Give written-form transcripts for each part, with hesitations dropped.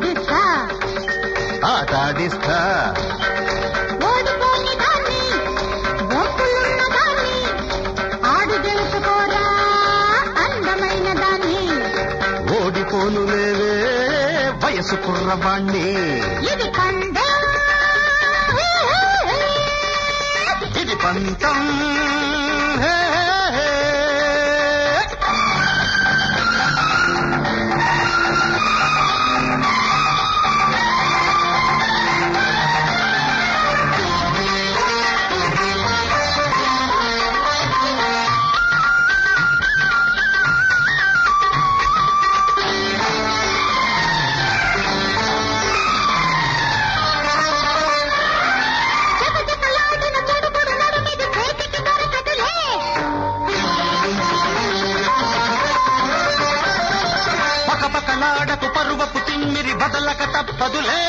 ఆడిస్తా ఆటాడిస్తా ఓడిపోని దాన్ని ఒప్పులున్న దాన్ని ఆడి గెలుచుకోరా అందమైన దాన్ని ఓడిపోను లేవే వయసు కుర్రవాణ్ణి ఇది పందెం ఇది పంతం హే, హే, హే. జగజగలాడిన చెడుగుడు నడుమిది చేతికి దొరకదులే పకపకలాడకు పరువపు తిమ్మిరి బదలక తప్పదులే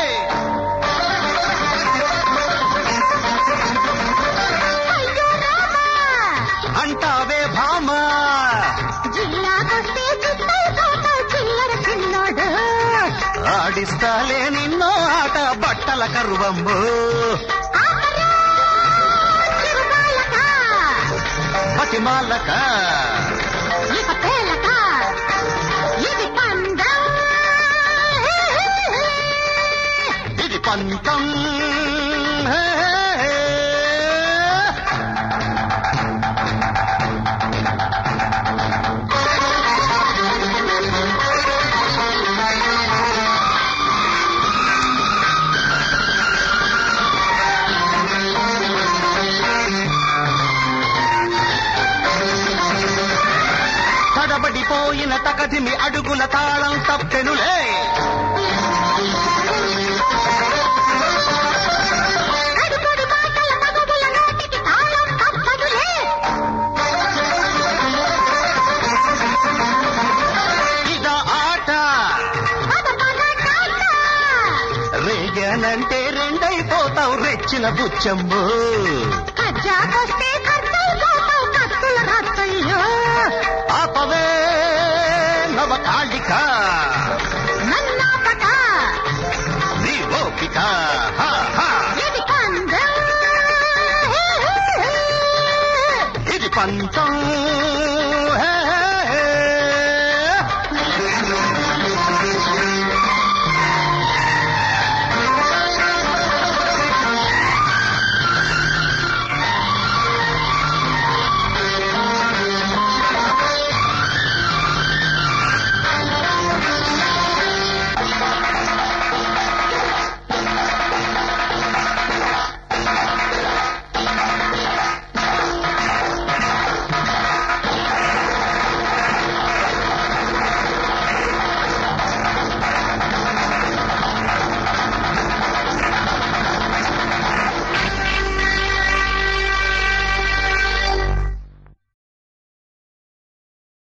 అయ్యో రామా అంటావే భామా జిల్లాకొస్తే చిత్తైపోతావు చిల్లర చిన్నోడు ఆడిస్తాలే నిన్నో ఆట బట్టల కరువమ్ము ఆపరా చిరుబాలక బతిమాలక ఇక పేలక ఇది పందెం ఇది పంతం హే, హే, హే. తడబడిపోయిన తకదిమి అడుగుల తాళం తప్పెనులే అడుగుడి మాటల మగవుల నోటికి తాళం తప్పదులే ఇదా ఆట పద పద టాట రేగానంటే రెండైపోతావు రెచ్చిన బుచ్చమ్ము కజ్జాకొస్తే ఖర్చయిపోతావు కత్తుల రత్తయ్యో ఆపవే నవ కాళిక